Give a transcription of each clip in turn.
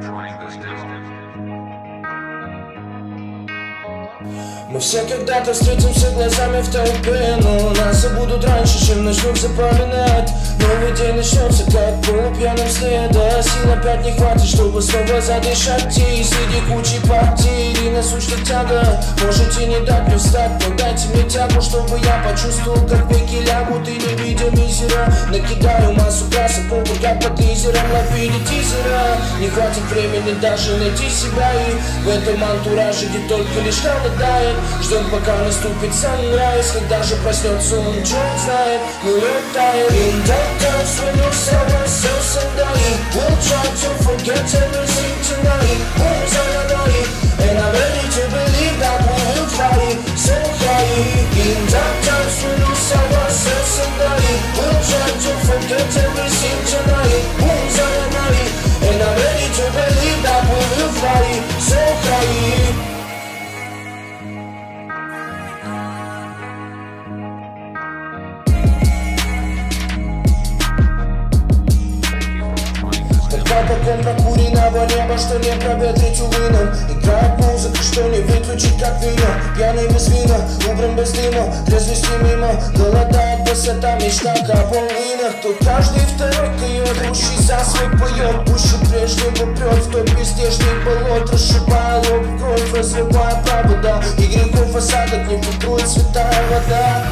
Мы все когда-то встретимся глазами в толпе, но нас забудут раньше, чем начнут запоминать. Новый день начнется, как в полупьяном сне. Да, сил опять не хватит, чтобы снова задышать. И среди кучи партий насущных тяга. Можете не дать мне встать, но дайте мне тягу, чтобы я почувствовал, как веки лягут. И не видя мизера, накидаю массу красок, пробуй как под лизером, ловили тизера. Не хватит времени даже найти себя, и в этом антураже, где только лишь холодает. Ждем, пока наступит sunrise, когда же проснется он, черт знает, но летает. In dark times when you sell ourselves and die, we'll try to forget everything tonight. Moons on a night, and I'm ready to believe that we will fly so high. In dark times when you sell ourselves and die, we'll try to forget everything tonight. Moons on a night, and I'm ready to believe that we will fly so high. Потом прокуренного неба, что не проветрить увы нам. Играет музыка, что не выключить как вино. Пьяный без вина, убран без дыма, трезвости мимо. Голодает высота, мечта о половинах. Тут каждый второй кает, души за свой поет. Пуще прежнего прет в тот бездежный болот, расшибая лоб в кровь, разрывая провода. И грехов осадок не фильтрует святая вода.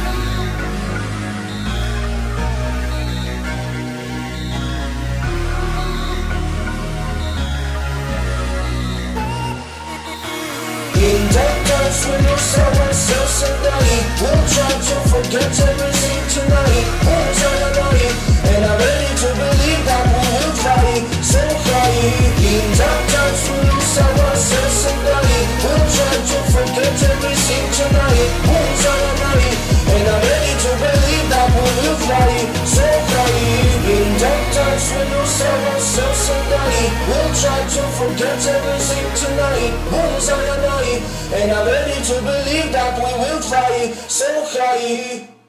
In dark times when you sell ourselves and die, we'll try to forget everything tonight. Moons on a night, and I'm ready to believe that we will fly so high. In dark times when you sell ourselves and die, we'll try to forget everything tonight. Moons on a night, and I'm ready to believe that we will fly so high. In dark times when you sell ourselves and die, we'll try to forget everything tonight. Moons on a night, and I'm ready to believe that we will fly so high.